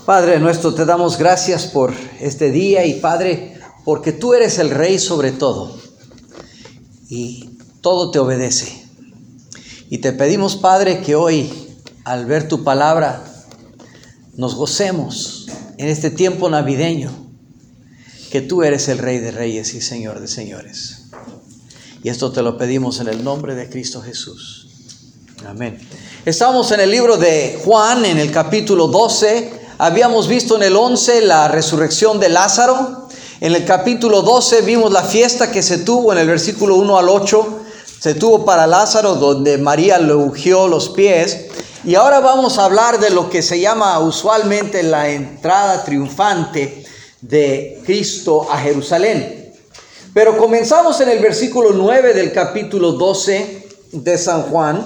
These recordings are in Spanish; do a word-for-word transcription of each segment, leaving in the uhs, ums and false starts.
Padre nuestro, te damos gracias por este día y Padre, porque tú eres el Rey sobre todo y todo te obedece. Y te pedimos, Padre, que hoy, al ver tu palabra, nos gocemos en este tiempo navideño, que tú eres el Rey de Reyes y Señor de Señores. Y esto te lo pedimos en el nombre de Cristo Jesús. Amén. Estamos en el libro de Juan, en el capítulo doce. Habíamos visto en el once la resurrección de Lázaro. En el capítulo doce vimos la fiesta que se tuvo en el versículo uno al ocho. Se tuvo para Lázaro, donde María le ungió los pies. Y ahora vamos a hablar de lo que se llama usualmente la entrada triunfante de Cristo a Jerusalén. Pero comenzamos en el versículo nueve del capítulo doce de San Juan,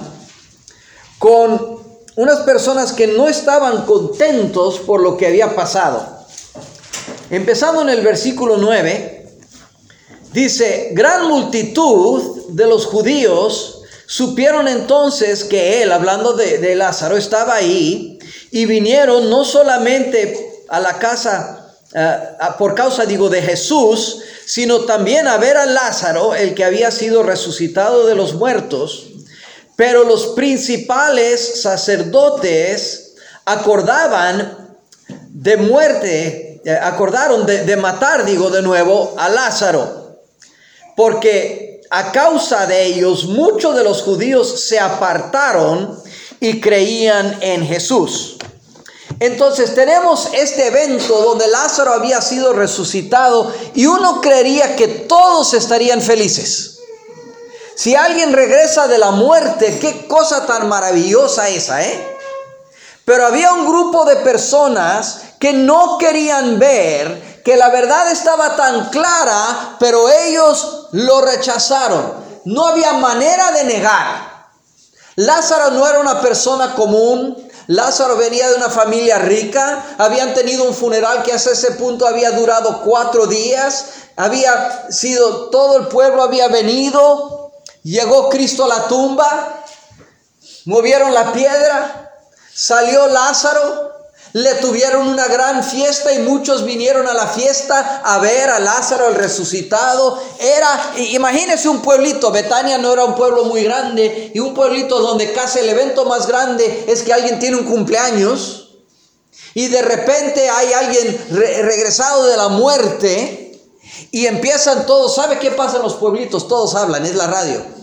con unas personas que no estaban contentos por lo que había pasado. Empezando en el versículo nueve, dice: gran multitud de los judíos supieron entonces que él, hablando de, de Lázaro, estaba ahí, y vinieron no solamente a la casa, uh, por causa, digo, de Jesús, sino también a ver a Lázaro, el que había sido resucitado de los muertos. Pero los principales sacerdotes acordaban de muerte, eh, acordaron de, de matar, digo de nuevo, a Lázaro, porque a causa de ellos muchos de los judíos se apartaron y creían en Jesús. Entonces tenemos este evento donde Lázaro había sido resucitado y uno creería que todos estarían felices. Si alguien regresa de la muerte, qué cosa tan maravillosa esa, ¿eh? Pero había un grupo de personas que no querían ver que la verdad estaba tan clara, pero ellos lo rechazaron. No había manera de negar. Lázaro no era una persona común. Lázaro venía de una familia rica. Habían tenido un funeral que hasta ese punto había durado cuatro días. Había sido, todo el pueblo había venido. Llegó Cristo a la tumba, movieron la piedra, salió Lázaro, le tuvieron una gran fiesta y muchos vinieron a la fiesta a ver a Lázaro el resucitado. Era, imagínense un pueblito, Betania no era un pueblo muy grande, y un pueblito donde casi el evento más grande es que alguien tiene un cumpleaños y de repente hay alguien re- regresado de la muerte. Y empiezan todos, ¿sabe qué pasa en los pueblitos? Todos hablan, es la radio.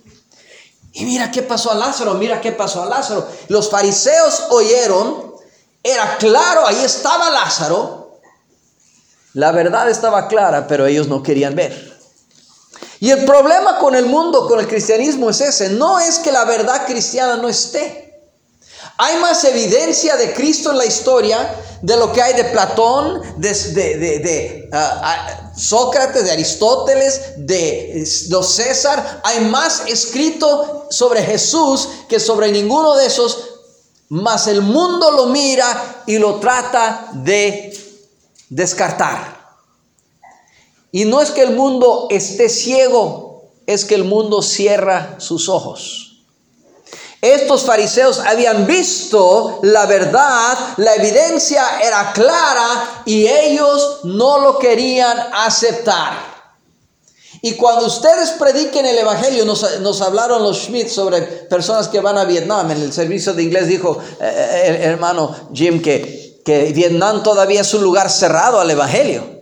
Y mira qué pasó a Lázaro, mira qué pasó a Lázaro. Los fariseos oyeron, era claro, ahí estaba Lázaro. La verdad estaba clara, pero ellos no querían ver. Y el problema con el mundo, con el cristianismo es ese. No es que la verdad cristiana no esté. Hay más evidencia de Cristo en la historia de lo que hay de Platón, de, de, de, de uh, uh, Sócrates, de Aristóteles, de los César. Hay más escrito sobre Jesús que sobre ninguno de esos, mas el mundo lo mira y lo trata de descartar. Y no es que el mundo esté ciego, es que el mundo cierra sus ojos. Estos fariseos habían visto la verdad, la evidencia era clara y ellos no lo querían aceptar. Y cuando ustedes prediquen el evangelio, nos, nos hablaron los Schmidt sobre personas que van a Vietnam. En el servicio de inglés dijo eh, el hermano Jim que, que Vietnam todavía es un lugar cerrado al evangelio.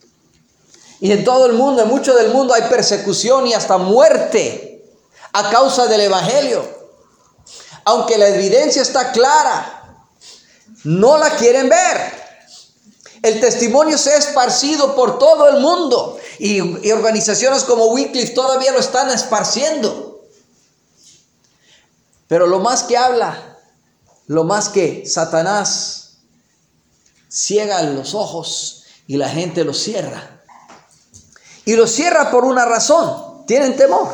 Y en todo el mundo, en mucho del mundo hay persecución y hasta muerte a causa del evangelio. Aunque la evidencia está clara, no la quieren ver. El testimonio se ha esparcido por todo el mundo y, y organizaciones como Wycliffe todavía lo están esparciendo. Pero lo más que habla, lo más que Satanás ciega los ojos y la gente los cierra. Y los cierra por una razón, tienen temor.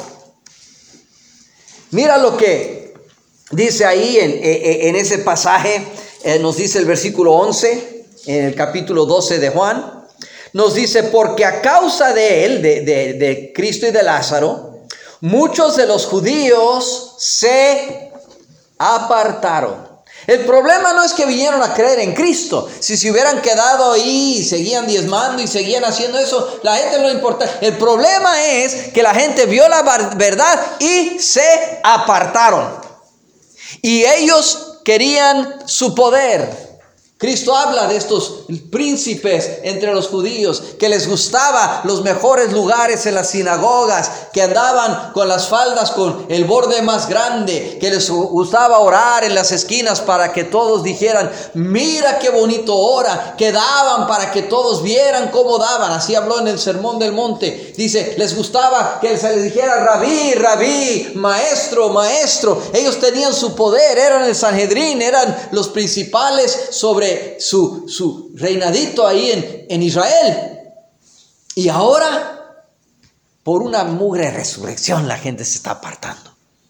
Mira lo que dice ahí en, en ese pasaje, eh, nos dice el versículo once, en el capítulo doce de Juan, nos dice: porque a causa de él, de, de, de Cristo y de Lázaro, muchos de los judíos se apartaron. El problema no es que vinieron a creer en Cristo. Si se hubieran quedado ahí y seguían diezmando y seguían haciendo eso, la gente no le importa. El problema es que la gente vio la verdad y se apartaron. Y ellos querían su poder. Cristo habla de estos príncipes entre los judíos que les gustaba los mejores lugares en las sinagogas, que andaban con las faldas con el borde más grande, que les gustaba orar en las esquinas para que todos dijeran, mira qué bonito ora, que daban para que todos vieran cómo daban. Así habló en el Sermón del Monte. Dice, les gustaba que se les dijera rabí, rabí, maestro, maestro. Ellos tenían su poder, eran el Sanhedrín, eran los principales sobre Su, su reinadito ahí en, en Israel. Y ahora, por una mugre resurrección, la gente se está apartando.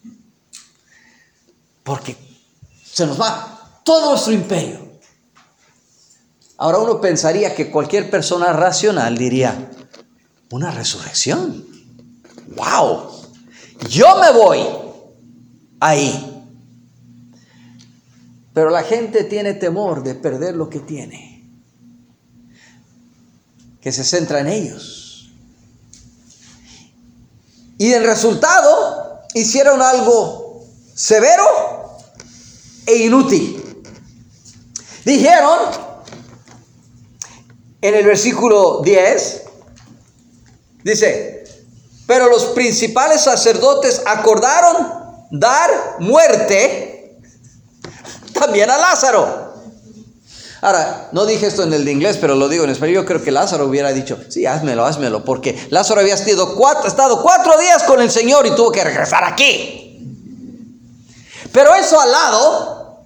Porque se nos va todo nuestro imperio. Ahora uno pensaría que cualquier persona racional diría, ¿una resurrección? ¡Wow! Yo me voy ahí. Pero la gente tiene temor de perder lo que tiene, que se centra en ellos. Y en resultado hicieron algo severo e inútil. Dijeron en el versículo diez, dice, pero los principales sacerdotes acordaron dar muerte también a Lázaro. Ahora, no dije esto en el de inglés, pero lo digo en español. Yo creo que Lázaro hubiera dicho, sí, házmelo, házmelo, porque Lázaro había estado cuatro, estado cuatro días con el Señor y tuvo que regresar aquí. Pero eso al lado,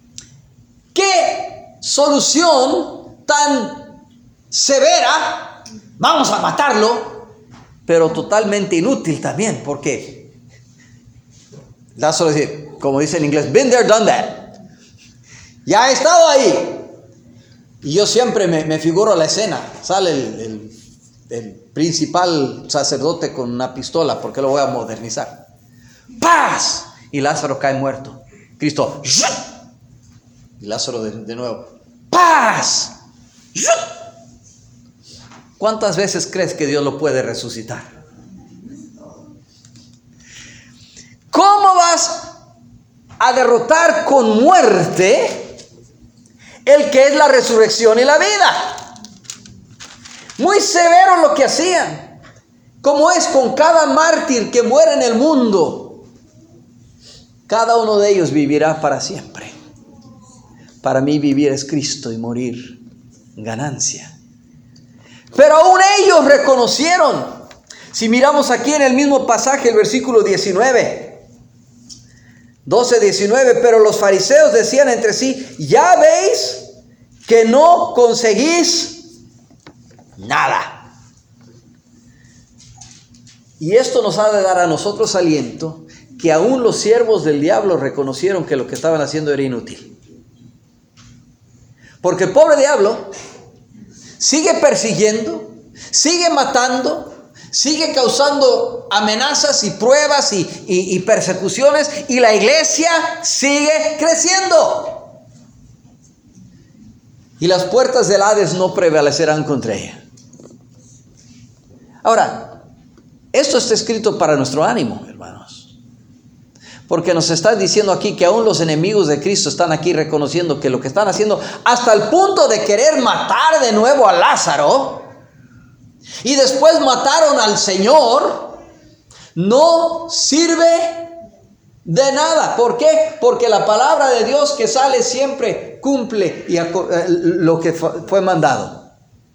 ¿qué solución tan severa? Vamos a matarlo, pero totalmente inútil también, porque Lázaro dice, como dice en inglés, been there, done that. Ya he estado ahí. Y yo siempre me, me figuro la escena. Sale el, el, el principal sacerdote con una pistola, porque lo voy a modernizar. ¡Paz! Y Lázaro cae muerto. Cristo, ¡shut! Y Lázaro de, de nuevo, ¡paz! ¡Shut! ¿Cuántas veces crees que Dios lo puede resucitar? ¿Cómo vas a derrotar con muerte el que es la resurrección y la vida? Muy severo lo que hacían. Como es con cada mártir que muere en el mundo, cada uno de ellos vivirá para siempre. Para mí vivir es Cristo y morir ganancia. Pero aún ellos reconocieron. Si miramos aquí en el mismo pasaje, el versículo diecinueve, doce, diecinueve, pero los fariseos decían entre sí, ya veis que no conseguís nada. Y esto nos ha de dar a nosotros aliento, que aún los siervos del diablo reconocieron que lo que estaban haciendo era inútil. Porque el pobre diablo sigue persiguiendo, sigue matando, sigue causando amenazas y pruebas y, y, y persecuciones, y la iglesia sigue creciendo. Y las puertas del Hades no prevalecerán contra ella. Ahora, esto está escrito para nuestro ánimo, hermanos. Porque nos está diciendo aquí que aún los enemigos de Cristo están aquí reconociendo que lo que están haciendo, hasta el punto de querer matar de nuevo a Lázaro, y después mataron al Señor, no sirve de nada. ¿Por qué? Porque la palabra de Dios que sale siempre cumple y lo que fue mandado.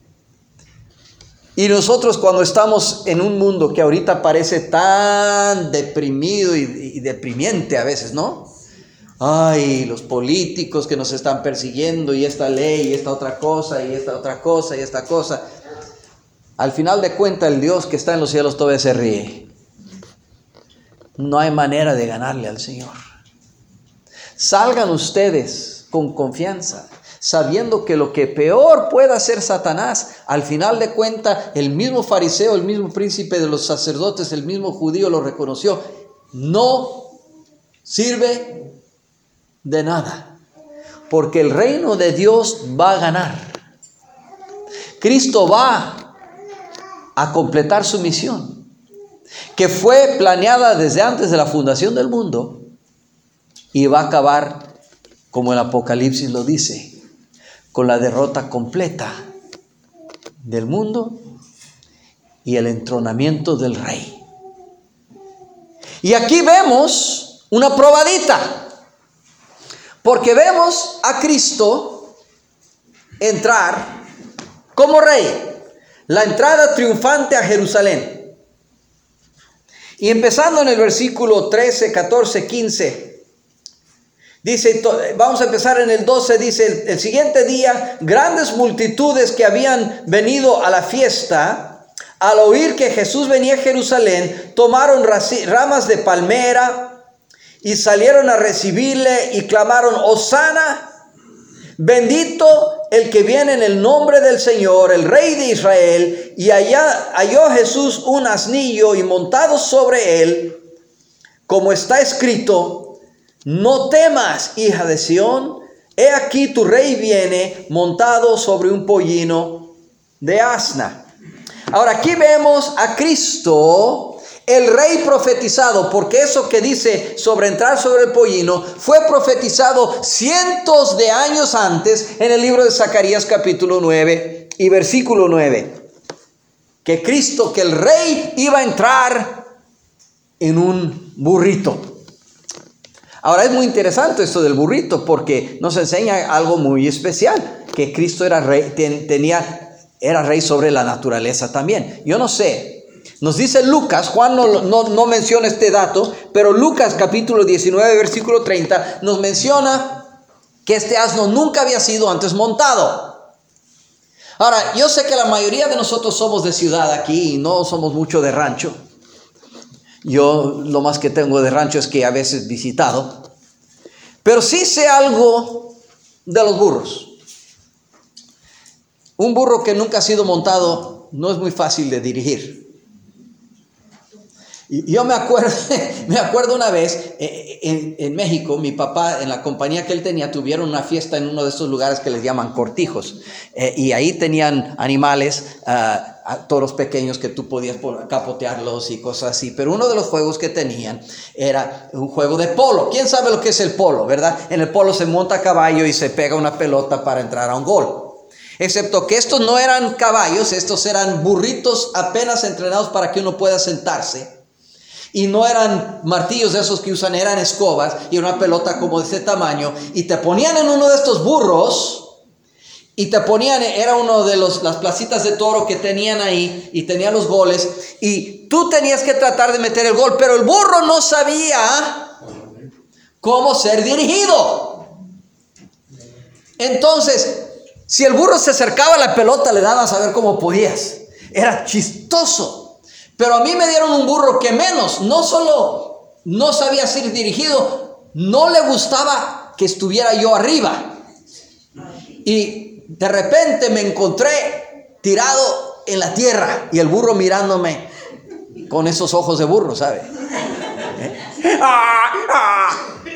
Y nosotros, cuando estamos en un mundo que ahorita parece tan deprimido y, y deprimiente a veces, ¿no? Ay, los políticos que nos están persiguiendo, y esta ley, y esta otra cosa, y esta otra cosa, y esta cosa. Al final de cuentas, el Dios que está en los cielos todavía se ríe. No hay manera de ganarle al Señor. Salgan ustedes con confianza, sabiendo que lo que peor pueda hacer Satanás, al final de cuentas, el mismo fariseo, el mismo príncipe de los sacerdotes, el mismo judío lo reconoció, no sirve de nada. porque el reino de Dios va a ganar. Cristo va a completar su misión, que fue planeada desde antes de la fundación del mundo, y va a acabar, como el Apocalipsis lo dice, con la derrota completa del mundo y el entronamiento del Rey. Y aquí vemos una probadita, porque vemos a Cristo entrar como Rey, la entrada triunfante a Jerusalén. Y empezando en el versículo trece, catorce, quince, dice, vamos a empezar en el doce, dice, el, el siguiente día, grandes multitudes que habían venido a la fiesta, al oír que Jesús venía a Jerusalén, tomaron ramas de palmera y salieron a recibirle y clamaron, Hosana, bendito el que viene en el nombre del Señor, el Rey de Israel. Y allá halló Jesús un asnillo y montado sobre él, como está escrito, no temas, hija de Sión, he aquí tu rey viene montado sobre un pollino de asna. Ahora aquí vemos a Cristo, el Rey profetizado, porque eso que dice sobre entrar sobre el pollino fue profetizado cientos de años antes en el libro de Zacarías capítulo nueve y versículo nueve. Que Cristo, que el Rey iba a entrar en un burrito. Ahora es muy interesante esto del burrito, porque nos enseña algo muy especial, que Cristo era rey, ten, tenía... Era rey sobre la naturaleza también. Yo no sé, nos dice Lucas, Juan no, no, no menciona este dato, pero Lucas capítulo diecinueve, versículo treinta, nos menciona que este asno nunca había sido antes montado. Ahora, yo sé que la mayoría de nosotros somos de ciudad aquí y no somos mucho de rancho. Yo lo más que tengo de rancho es que a veces visitado. Pero sí sé algo de los burros. Un burro que nunca ha sido montado no es muy fácil de dirigir. Y yo me acuerdo, me acuerdo una vez en, en México, mi papá, en la compañía que él tenía, tuvieron una fiesta en uno de estos lugares que les llaman cortijos. Eh, y ahí tenían animales, uh, toros pequeños que tú podías capotearlos y cosas así. Pero uno de los juegos que tenían era un juego de polo. ¿Quién sabe lo que es el polo, verdad? En el polo se monta a caballo y se pega una pelota para entrar a un gol. Excepto que estos no eran caballos, estos eran burritos apenas entrenados para que uno pueda sentarse. Y no eran martillos de esos que usan, eran escobas y una pelota como de ese tamaño. Y te ponían en uno de estos burros y te ponían, era uno de los, las placitas de toro que tenían ahí y tenía los goles. Y tú tenías que tratar de meter el gol, pero el burro no sabía cómo ser dirigido. Entonces, si el burro se acercaba a la pelota, le dabas a ver cómo podías. Era chistoso. Pero a mí me dieron un burro que menos, no solo no sabía ser dirigido, no le gustaba que estuviera yo arriba. Y de repente me encontré tirado en la tierra y el burro mirándome con esos ojos de burro, ¿sabe? ¿Eh? ¡Ah! ¡Ah!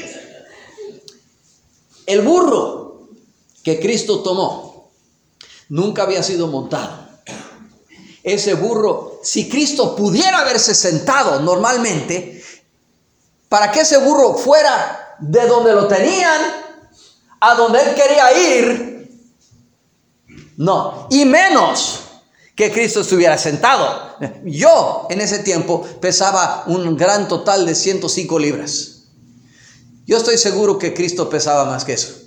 El burro que Cristo tomó nunca había sido montado. Ese burro, si Cristo pudiera haberse sentado normalmente, para que ese burro fuera de donde lo tenían a donde él quería ir, no, y menos que Cristo estuviera sentado. Yo en ese tiempo pesaba un gran total de ciento cinco libras. Yo estoy seguro que Cristo pesaba más que eso.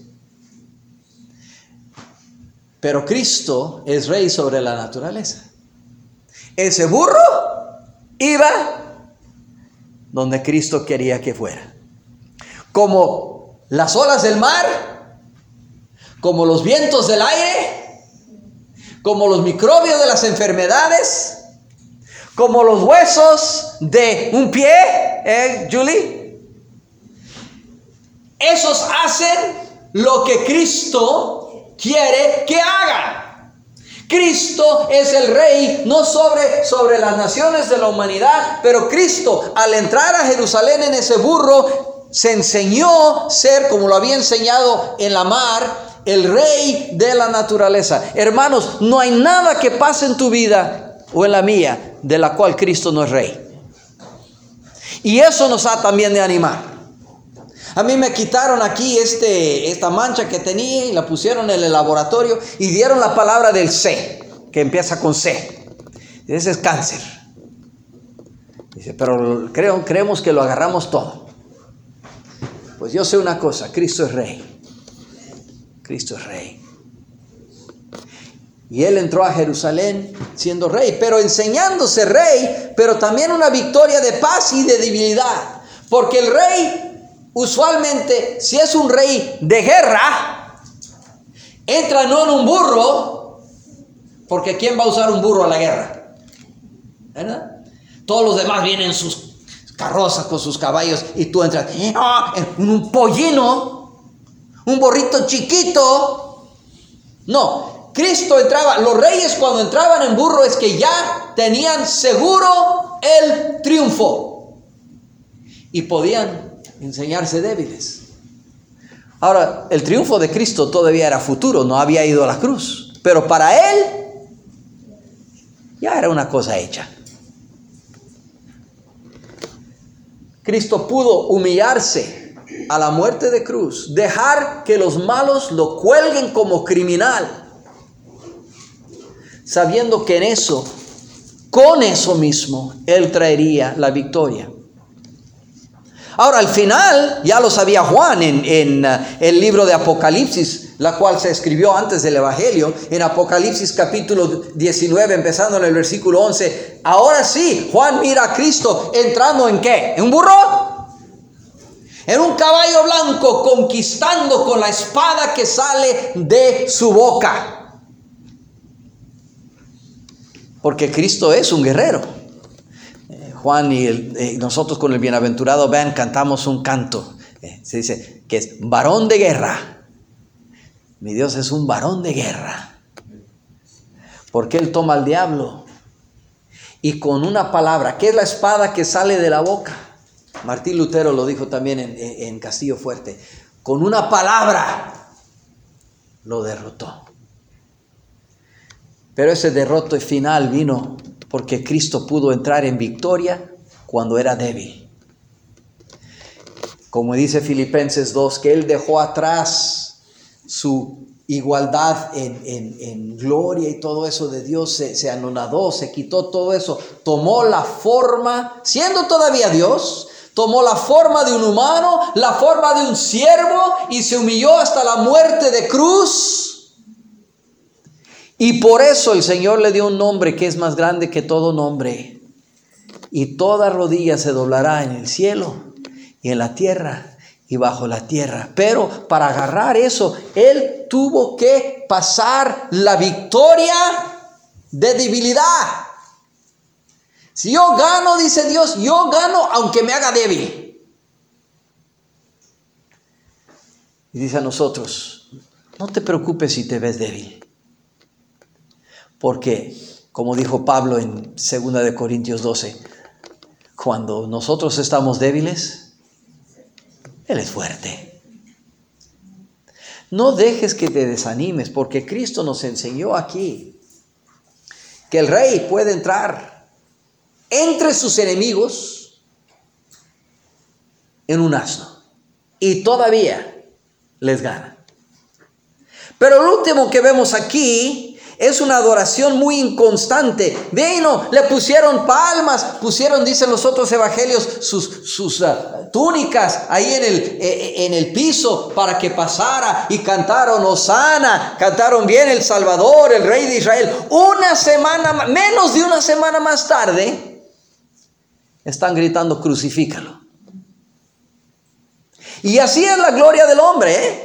Pero Cristo es rey sobre la naturaleza. Ese burro iba donde Cristo quería que fuera. Como las olas del mar, como los vientos del aire, como los microbios de las enfermedades, como los huesos de un pie, ¿eh, Julie? Esos hacen lo que Cristo quiere que hagan. Cristo es el rey, no sobre, sobre las naciones de la humanidad, pero Cristo, al entrar a Jerusalén en ese burro, se enseñó ser, como lo había enseñado en la mar, el rey de la naturaleza. Hermanos, no hay nada que pase en tu vida o en la mía de la cual Cristo no es rey. Y eso nos ha también de animar. A mí me quitaron aquí este, esta mancha que tenía y la pusieron en el laboratorio y dieron la palabra del C, que empieza con C. Ese es cáncer. Dice, pero creo, creemos que lo agarramos todo. Pues yo sé una cosa, Cristo es rey. Cristo es rey. Y Él entró a Jerusalén siendo rey, pero enseñándose rey, pero también una victoria de paz y de debilidad. Porque el rey, usualmente, si es un rey de guerra, entra no en un burro, porque ¿quién va a usar un burro a la guerra? ¿Verdad? Todos los demás vienen en sus carrozas con sus caballos y tú entras ¡oh! en un pollino, un burrito chiquito. No, Cristo entraba, los reyes cuando entraban en burro es que ya tenían seguro el triunfo y podían enseñarse débiles. Ahora, el triunfo de Cristo todavía era futuro, no había ido a la cruz, pero para Él ya era una cosa hecha. Cristo pudo humillarse a la muerte de cruz, dejar que los malos lo cuelguen como criminal, sabiendo que en eso, con eso mismo, Él traería la victoria. Ahora, al final, ya lo sabía Juan en, en uh, el libro de Apocalipsis, la cual se escribió antes del Evangelio, en Apocalipsis capítulo diecinueve, empezando en el versículo once. Ahora sí, Juan mira a Cristo entrando ¿en qué? ¿En un burro? En un caballo blanco, conquistando con la espada que sale de su boca. Porque Cristo es un guerrero. Juan y el, eh, nosotros con el bienaventurado Ben cantamos un canto. Eh, se dice que es varón de guerra. Mi Dios es un varón de guerra. Porque Él toma al diablo y con una palabra, que es la espada que sale de la boca. Martín Lutero lo dijo también en, en Castillo Fuerte. Con una palabra lo derrotó. Pero ese derroto final vino porque Cristo pudo entrar en victoria cuando era débil. Como dice Filipenses dos, que Él dejó atrás su igualdad en, en, en gloria y todo eso de Dios, se, se anonadó, se quitó todo eso, tomó la forma, siendo todavía Dios, tomó la forma de un humano, la forma de un siervo y se humilló hasta la muerte de cruz. Y por eso el Señor le dio un nombre que es más grande que todo nombre. Y toda rodilla se doblará en el cielo y en la tierra y bajo la tierra. Pero para agarrar eso, Él tuvo que pasar la victoria de debilidad. Si yo gano, dice Dios, yo gano aunque me haga débil. Y dice a nosotros, no te preocupes si te ves débil. Porque, como dijo Pablo en segunda de Corintios doce, cuando nosotros estamos débiles, Él es fuerte. No dejes que te desanimes, porque Cristo nos enseñó aquí que el rey puede entrar entre sus enemigos en un asno y todavía les gana. Pero lo último que vemos aquí es una adoración muy inconstante. Vino, le pusieron palmas, pusieron, dicen los otros evangelios, sus, sus uh, túnicas ahí en el, eh, en el piso para que pasara y cantaron Hosana, cantaron bien el Salvador, el Rey de Israel. Una semana, menos de una semana más tarde, están gritando crucifícalo. Y así es la gloria del hombre, ¿eh?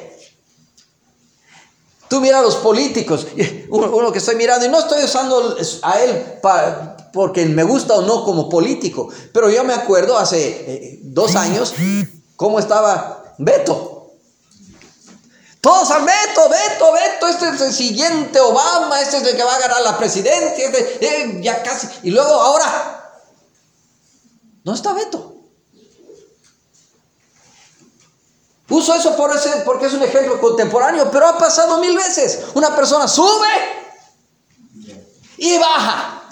Tú mira a los políticos, uno que estoy mirando, y no estoy usando a él para, porque me gusta o no como político, pero yo me acuerdo hace eh, dos años cómo estaba Beto. Todos a Beto, Beto, Beto, este es el siguiente Obama, este es el que va a ganar la presidencia, este, eh, ya casi. Y luego ahora, no está Beto. Uso eso por ese, porque es un ejemplo contemporáneo, pero ha pasado mil veces. Una persona sube y baja.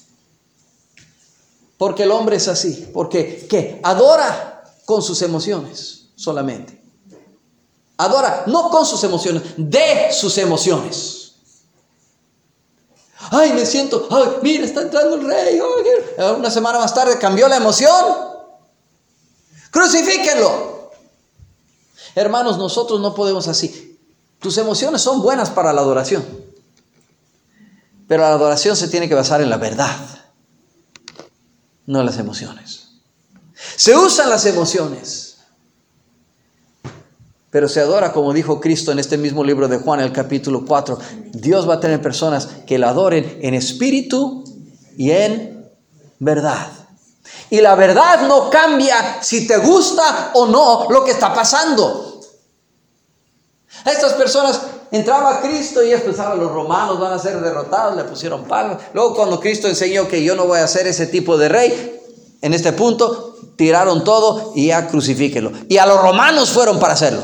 Porque el hombre es así. Porque ¿qué? Adora con sus emociones solamente. Adora no con sus emociones, de sus emociones. Ay, me siento, ay, mira, está entrando el rey. Ay, una semana más tarde cambió la emoción. Crucifíquenlo. Hermanos, nosotros no podemos así. Tus emociones son buenas para la adoración, pero la adoración se tiene que basar en la verdad, no en las emociones. Se usan las emociones, pero se adora, como dijo Cristo en este mismo libro de Juan, el capítulo cuatro. Dios va a tener personas que la adoren en espíritu y en verdad. Y la verdad no cambia si te gusta o no lo que está pasando. A estas personas entraba Cristo y ellos pensaban, los romanos van a ser derrotados, le pusieron palmas. Luego cuando Cristo enseñó que yo no voy a ser ese tipo de rey, en este punto tiraron todo y ya crucifíquenlo. Y a los romanos fueron para hacerlo.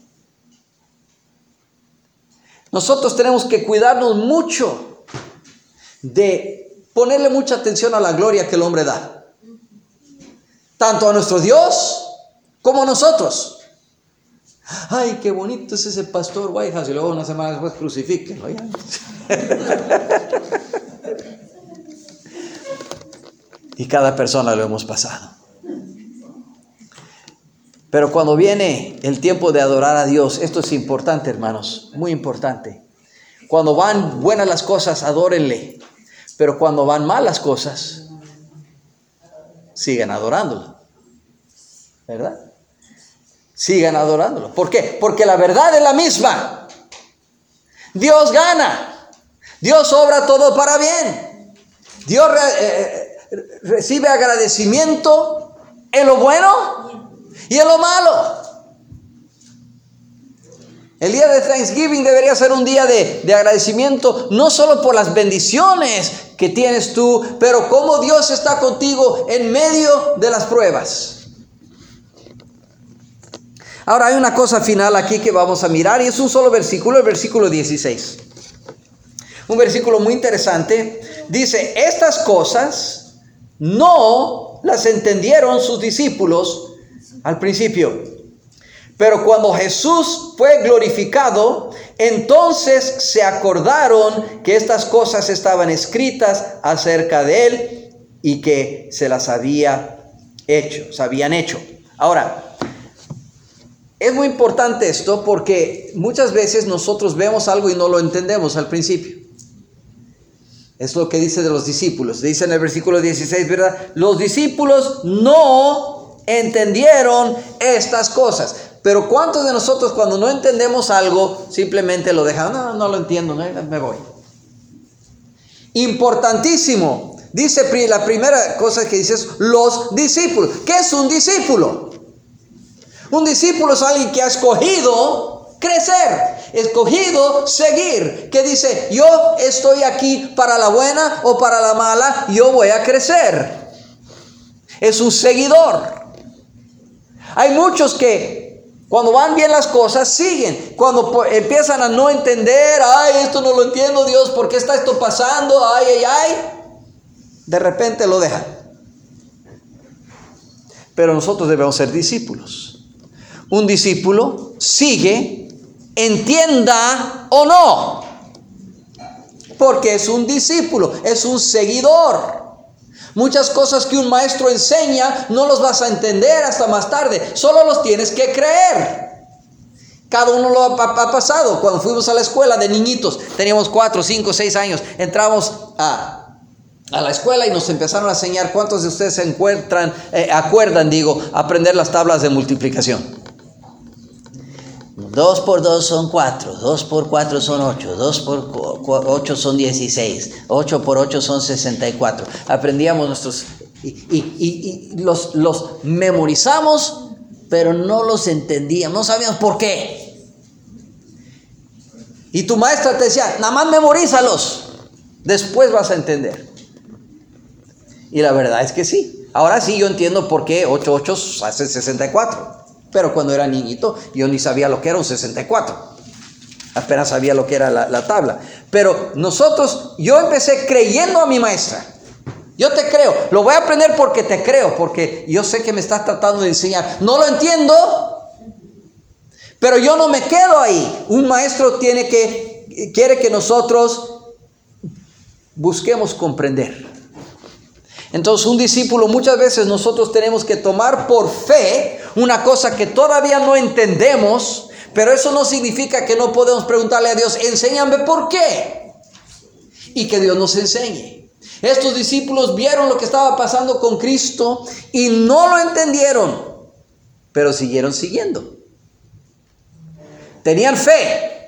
Nosotros tenemos que cuidarnos mucho de ponerle mucha atención a la gloria que el hombre da. Tanto a nuestro Dios como a nosotros. Ay, qué bonito es ese pastor Whitehouse. Y luego una semana después crucifíquenlo. Y cada persona lo hemos pasado. Pero cuando viene el tiempo de adorar a Dios, esto es importante, hermanos, muy importante. Cuando van buenas las cosas, adórenle. Pero cuando van mal las cosas, sigan adorándolo, ¿verdad? Sigan adorándolo. ¿Por qué? Porque la verdad es la misma. Dios gana. Dios obra todo para bien. Dios re- eh, recibe agradecimiento en lo bueno y en lo malo. El día de Thanksgiving debería ser un día de, de agradecimiento, no solo por las bendiciones que tienes tú, pero cómo Dios está contigo en medio de las pruebas. Ahora hay una cosa final aquí que vamos a mirar, y es un solo versículo, el versículo dieciséis. Un versículo muy interesante. Dice, estas cosas no las entendieron sus discípulos al principio. Pero cuando Jesús fue glorificado, entonces se acordaron que estas cosas estaban escritas acerca de Él y que se las había hecho, se habían hecho. Ahora, es muy importante esto porque muchas veces nosotros vemos algo y no lo entendemos al principio. Es lo que dice de los discípulos. Dice en el versículo dieciséis, ¿verdad? Los discípulos no entendieron estas cosas. Pero ¿cuántos de nosotros cuando no entendemos algo simplemente lo dejamos? No, no lo entiendo, no, me voy. Importantísimo. Dice la primera cosa que dice es los discípulos. ¿Qué es un discípulo? Un discípulo es alguien que ha escogido crecer, escogido seguir, que dice, yo estoy aquí para la buena o para la mala, yo voy a crecer. Es un seguidor. Hay muchos que cuando van bien las cosas, siguen. Cuando empiezan a no entender, ay, esto no lo entiendo, Dios, ¿por qué está esto pasando? Ay, ay, ay. De repente lo dejan. Pero nosotros debemos ser discípulos. Un discípulo sigue, entienda o no. Porque es un discípulo, es un seguidor. Muchas cosas que un maestro enseña no los vas a entender hasta más tarde. Solo los tienes que creer. Cada uno lo ha, ha pasado. Cuando fuimos a la escuela de niñitos, teníamos cuatro, cinco, seis años. Entramos a, a la escuela y nos empezaron a enseñar. ¿Cuántos de ustedes se encuentran, eh, acuerdan, digo, aprender las tablas de multiplicación? Dos por dos son cuatro, dos por cuatro son ocho, dos por ocho son dieciséis, ocho por ocho son sesenta y cuatro. Aprendíamos nuestros y, y, y, y los, los memorizamos, pero no los entendíamos, no sabíamos por qué. Y tu maestra te decía, nada más memorízalos, después vas a entender. Y la verdad es que sí. Ahora sí yo entiendo por qué ocho ocho hace sesenta y cuatro. Pero cuando era niñito, yo ni sabía lo que era un sesenta y cuatro. Apenas sabía lo que era la, la tabla. Pero nosotros, yo empecé creyendo a mi maestra. Yo te creo, lo voy a aprender porque te creo, porque yo sé que me estás tratando de enseñar. No lo entiendo, pero yo no me quedo ahí. Un maestro tiene que, quiere que nosotros busquemos comprender. Entonces, un discípulo, muchas veces nosotros tenemos que tomar por fe una cosa que todavía no entendemos, pero eso no significa que no podemos preguntarle a Dios, enséñame por qué, y que Dios nos enseñe. Estos discípulos vieron lo que estaba pasando con Cristo y no lo entendieron, pero siguieron siguiendo. Tenían fe,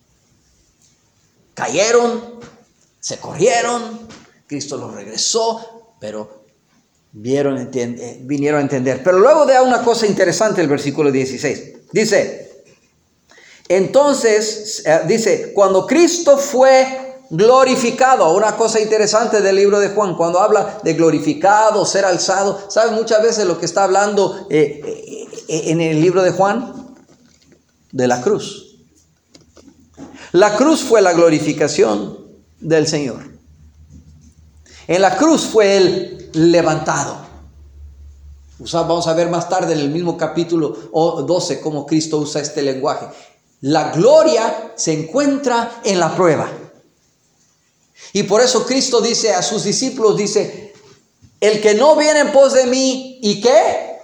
cayeron, se corrieron, Cristo los regresó, pero vieron, entiende, vinieron a entender. Pero luego da una cosa interesante el versículo dieciséis. Dice, entonces, eh, dice, cuando Cristo fue glorificado, una cosa interesante del libro de Juan, cuando habla de glorificado, ser alzado, ¿saben muchas veces lo que está hablando eh, eh, en el libro de Juan? De la cruz. La cruz fue la glorificación del Señor. En la cruz fue Él levantado. Vamos a ver más tarde en el mismo capítulo doce cómo Cristo usa este lenguaje. La gloria se encuentra en la prueba. Y por eso Cristo dice a sus discípulos, dice, el que no viene en pos de mí, ¿y qué?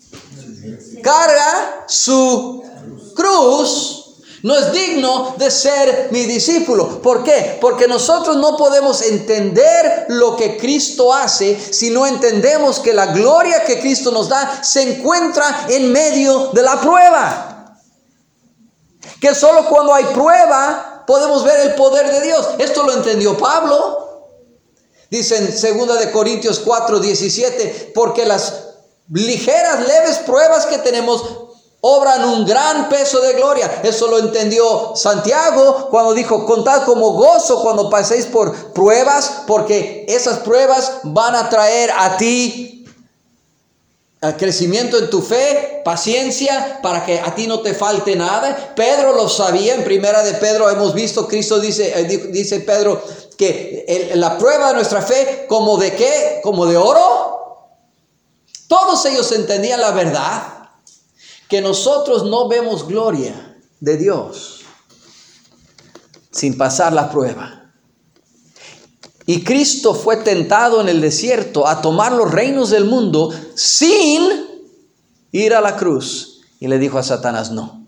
Carga su cruz. No es digno de ser mi discípulo. ¿Por qué? Porque nosotros no podemos entender lo que Cristo hace si no entendemos que la gloria que Cristo nos da se encuentra en medio de la prueba. Que solo cuando hay prueba podemos ver el poder de Dios. Esto lo entendió Pablo. Dice en segunda de Corintios cuatro diecisiete, porque las ligeras, leves pruebas que tenemos obran un gran peso de gloria. Eso lo entendió Santiago cuando dijo, contad como gozo cuando paséis por pruebas, porque esas pruebas van a traer a ti el crecimiento en tu fe, paciencia, para que a ti no te falte nada. Pedro lo sabía. En primera de Pedro hemos visto, Cristo dice, dice Pedro, que el, la prueba de nuestra fe, ¿como de qué? ¿Como de oro? Todos ellos entendían la verdad, que nosotros no vemos gloria de Dios sin pasar la prueba. Y Cristo fue tentado en el desierto a tomar los reinos del mundo sin ir a la cruz. Y le dijo a Satanás, no.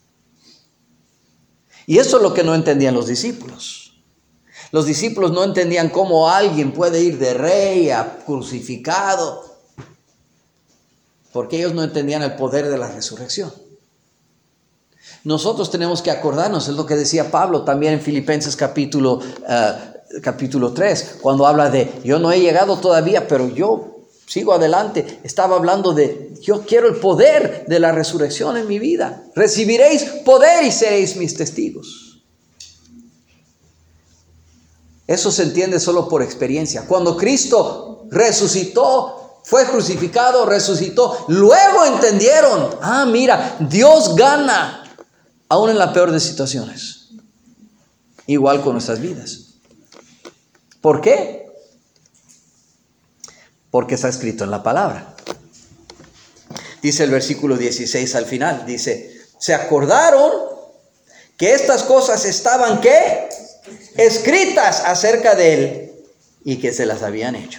Y eso es lo que no entendían los discípulos. Los discípulos no entendían cómo alguien puede ir de rey a crucificado, porque ellos no entendían el poder de la resurrección. Nosotros tenemos que acordarnos, es lo que decía Pablo también en Filipenses capítulo, uh, capítulo tres, cuando habla de, yo no he llegado todavía, pero yo sigo adelante. Estaba hablando de, yo quiero el poder de la resurrección en mi vida. Recibiréis poder y seréis mis testigos. Eso se entiende solo por experiencia. Cuando Cristo resucitó, fue crucificado, resucitó, luego entendieron, ah, mira, Dios gana aún en la peor de situaciones. Igual con nuestras vidas. ¿Por qué? Porque está escrito en la palabra. Dice el versículo dieciséis al final, dice, se acordaron que estas cosas estaban, ¿qué? Escritas acerca de él y que se las habían hecho.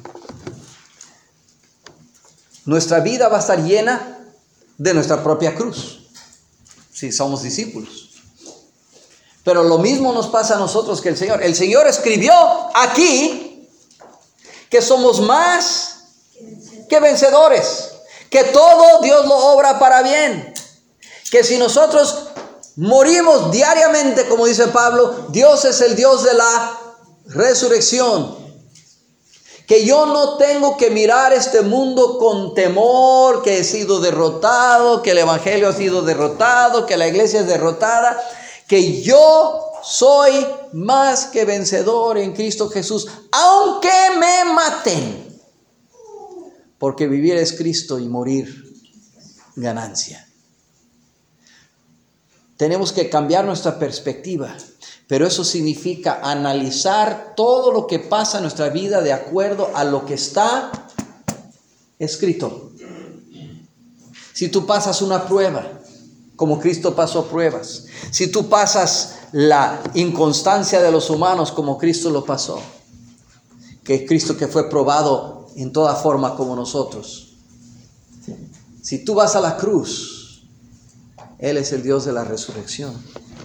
Nuestra vida va a estar llena de nuestra propia cruz, si somos discípulos. Pero lo mismo nos pasa a nosotros que el Señor. El Señor escribió aquí que somos más que vencedores, que todo Dios lo obra para bien, que si nosotros morimos diariamente, como dice Pablo, Dios es el Dios de la resurrección. Que yo no tengo que mirar este mundo con temor, que he sido derrotado, que el evangelio ha sido derrotado, que la iglesia es derrotada. Que yo soy más que vencedor en Cristo Jesús, aunque me maten. Porque vivir es Cristo y morir ganancia. tenemos que cambiar nuestra perspectiva. Pero eso significa analizar todo lo que pasa en nuestra vida de acuerdo a lo que está escrito. Si tú pasas una prueba, como Cristo pasó pruebas. Si tú pasas la inconstancia de los humanos, como Cristo lo pasó. Que Cristo que fue probado en toda forma como nosotros. Si tú vas a la cruz, Él es el Dios de la resurrección.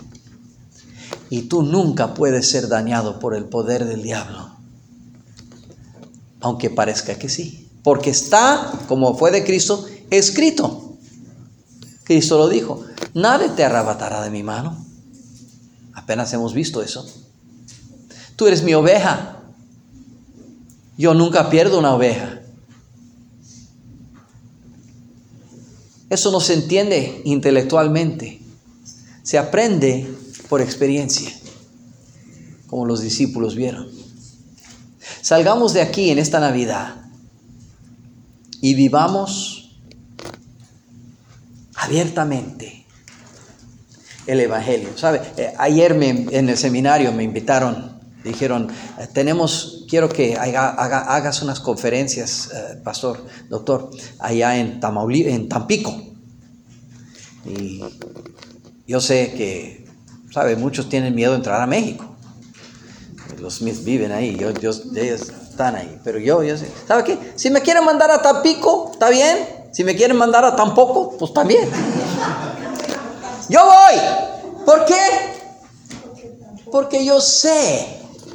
Y tú nunca puedes ser dañado por el poder del diablo. Aunque parezca que sí. Porque está, como fue de Cristo, escrito. Cristo lo dijo. Nadie te arrebatará de mi mano. Apenas hemos visto eso. Tú eres mi oveja. Yo nunca pierdo una oveja. Eso no se entiende intelectualmente. Se aprende por experiencia, como los discípulos vieron. Salgamos de aquí en esta Navidad y vivamos abiertamente el Evangelio. ¿Sabe? Eh, ayer me, en el seminario me invitaron, dijeron, eh, tenemos, quiero que haga, haga, hagas unas conferencias, eh, pastor, doctor, allá en, Tamauli, en Tampico. Y yo sé que ¿sabe? Muchos tienen miedo de entrar a México. Los Smiths viven ahí, yo, yo, ellos están ahí. Pero yo, yo sé. ¿Sabe qué? Si me quieren mandar a Tampico, está bien. Si me quieren mandar a Tampoco, pues también. Yo voy. ¿Por qué? Porque yo sé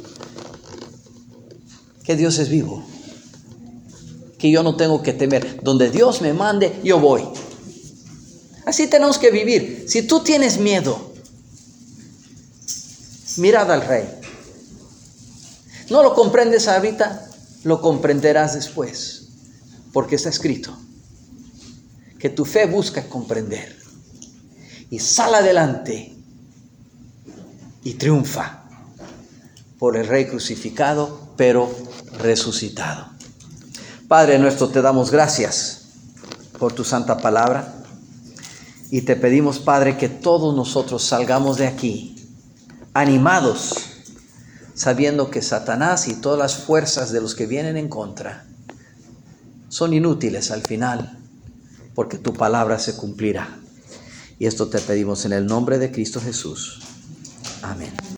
que Dios es vivo. Que yo no tengo que temer. Donde Dios me mande, yo voy. Así tenemos que vivir. Si tú tienes miedo, mirad al Rey. No lo comprendes ahorita, lo comprenderás después, porque está escrito que tu fe busca comprender y sale adelante y triunfa por el Rey crucificado, pero resucitado. Padre nuestro, te damos gracias por tu santa palabra y te pedimos, Padre, que todos nosotros salgamos de aquí animados, sabiendo que Satanás y todas las fuerzas de los que vienen en contra son inútiles al final, porque tu palabra se cumplirá. Y esto te pedimos en el nombre de Cristo Jesús. Amén.